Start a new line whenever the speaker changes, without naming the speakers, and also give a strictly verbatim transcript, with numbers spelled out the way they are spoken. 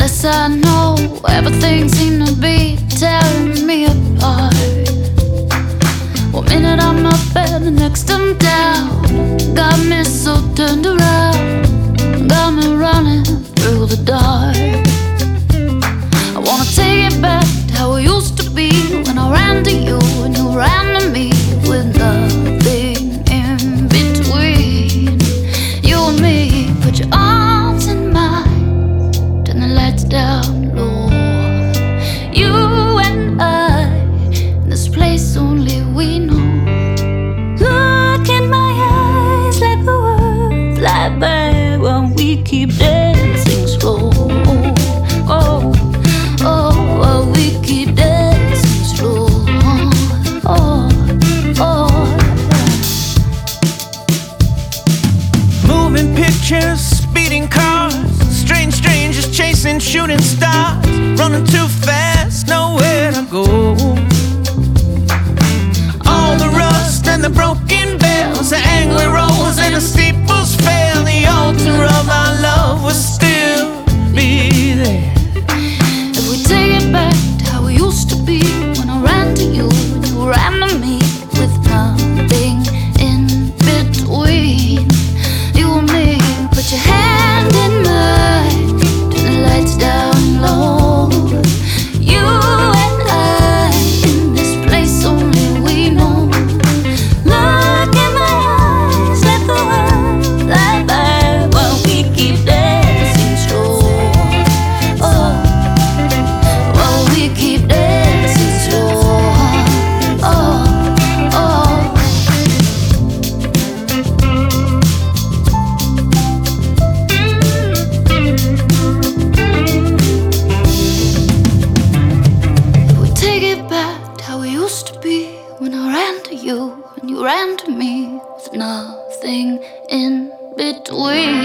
Yes, I know everything seemed to be tearing me apart. One minute I'm up and the next I'm down. Got me so turned around, got me running through the dark. I wanna take it back to how it used to be, when I ran to you and you ran to me, with nothing in between. You and me, put your arms in mine, turn the lights down low. You and I, in this place only we know. Look in my eyes, let the world fly by while we keep dancing slow. Oh, oh, while we keep dancing slow. Oh, oh.
Moving pictures, speeding cars, strange strangers chasing shooting stars, running too fast, nowhere to go. All the rust and the broken bells, the angry rolls and the steeples fail. The altar of our love will still be there.
If we take it back to how it used to be, when I ran to you and you ran to me, with nothing in between. You and me, put your hand in mine, turn the lights down low. You and I, in this place only we know. Look in my eyes, let the world fly by while we keep dancing slow. Oh, while we keep dancing slow. Oh, oh. We take it back to how it used to be, when I ran to you and you ran to me, with nothing in between.